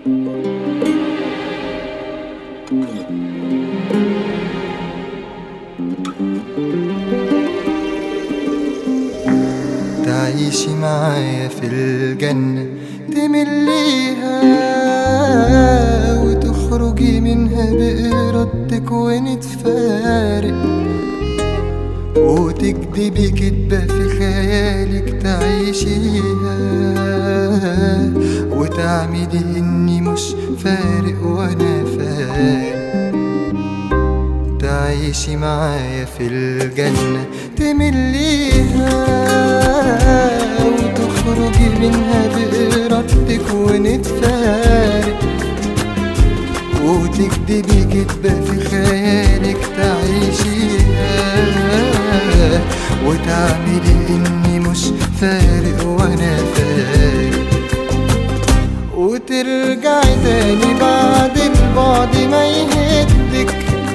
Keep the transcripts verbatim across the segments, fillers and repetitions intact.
تعيشي معايا في الجنة، تمليها وتخرجي منها بإرادتك ونتفارق، وتكدبي كدبة في خيالك تعيشيها، وتعملي إني مش فارق وأنا فارق. تعيشي معايا في الجنة، تمليها وتخرجي منها بإرادتك ونتفارق، وتكدبي كدبة في خيالك تعيشيها، وتعملي إني مش فارق وأنا فارق. وترجعي تاني بعد البعد ما يهدك،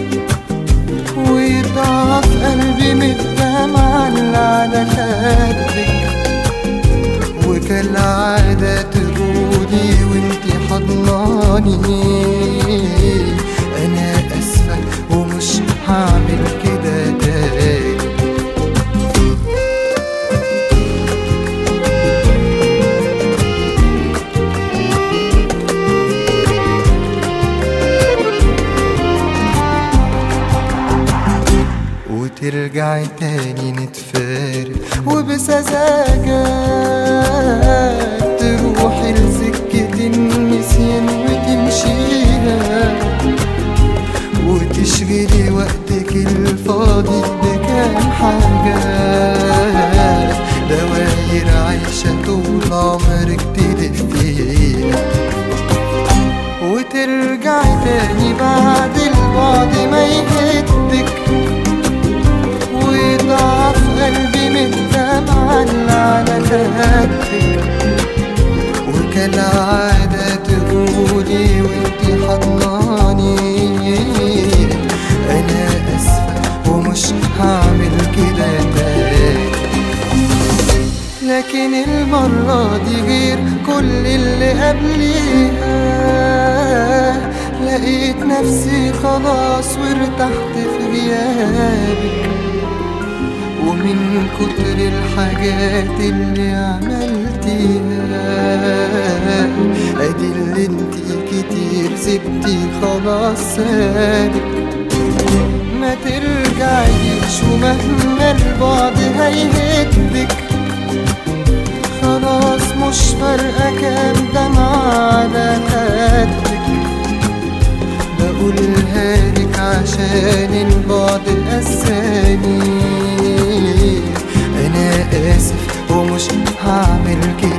ويضعف قلبي من الدمعة اللي على خدك، وكالعادة تقولي وانتي حضناني أنا أسفة ومش هعمل كده تاني. وترجعي تاني نتفارق، وبسذاجة تروحي لسكة النسيان وتمشيها، وتشغلي وقتك الفاضي بكام حاجة، دواير عايشة طول عمرك تلفيها. وترجعي تاني بعد البعد ما يهدك، ويضعف قلبي من الدمعة اللي على خدك، وكالعادة تقولي وانتي حضناني أنا أسفة ومش هعمل كده تاني. لكن المرة دي غير كل اللي قبليها، لقيت نفسي خلاص وارتحت في غيابك، ومن كتر الحاجات اللي عملتيها ادي اللي انتي كتير سبتي خلاص سابك. ما ترجعيش ومهما البعد هيهدك، خلاص مش فارقة كام دمعة على خدك. بقولها لك عشان البعد قساني، أنا آسف ومش هعمل كده.